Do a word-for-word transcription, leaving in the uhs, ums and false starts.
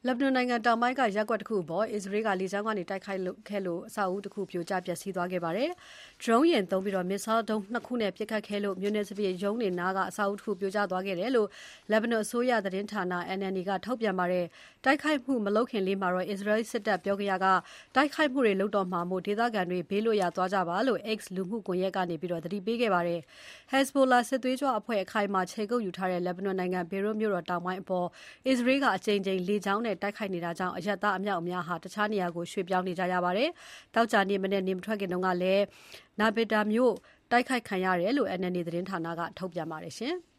လက်ဘနွန်နိုင်ငံတောင်ပိုင်းကရပ်ကွက်တစ်ခုအပေါ်အစ္စရေးကလေကြောင်းကနေတိုက်ခိုက်ခဲ့လို့အဆောက်အဦတစ်ခုပြိုကျပျက်စီးသွားခဲ့ပါတယ်။ drone ယာဉ်သုံးပြီး missile ဒုံး နှစ် ခုနဲ့ပစ်ခတ်ခဲ့လို့ မြို့နယ်စပစ်ရုံးတွေနားကအဆောက်အဦတစ်ခုပြိုကျသွားခဲ့တယ်လို့ လက်ဘနွန်အစိုးရသတင်းဌာန N N A ကထုတ်ပြန်ပါတယ်။ တိုက်ခိုက်မှုမလုပ်ခင်လေးမှာတော့ အစ္စရေးစစ်တပ်ပြောခွင့်ရက တိုက်ခိုက်မှုတွေလုပ်တော့မှာမို့ ဒေသခံတွေဘေးလွတ်ရာသွားကြပါလို့ X လူမှုကွန်ရက်ကနေ သတိပေးခဲ့ပါတယ်။ Hezbollah စစ်သွေးကြွအဖွဲ့အခိုင်အမာခြေကုပ်ယူထားတဲ့ လက်ဘနွန်နိုင်ငံ Beirut မြို့တော်တောင်ပိုင်းအပေါ် အစ္စရေးကအကြိမ်ကြိမ်လေကြောင်းနဲ့တိုက်ခိုက်နေတာကြောင့် အရပ်သားအမြောက်အများ တခြားနေရာကို ရွှေ့ပြောင်းနေကြရပါတယ်။ သောကြာနေ့မနက်နေမထွက်ခင်ကလည်း Nabeta မြို့တိုက်ခိုက်ခံရတယ်လို့ N N A သတင်းဌာနကထုတ်ပြန်ပါတယ်။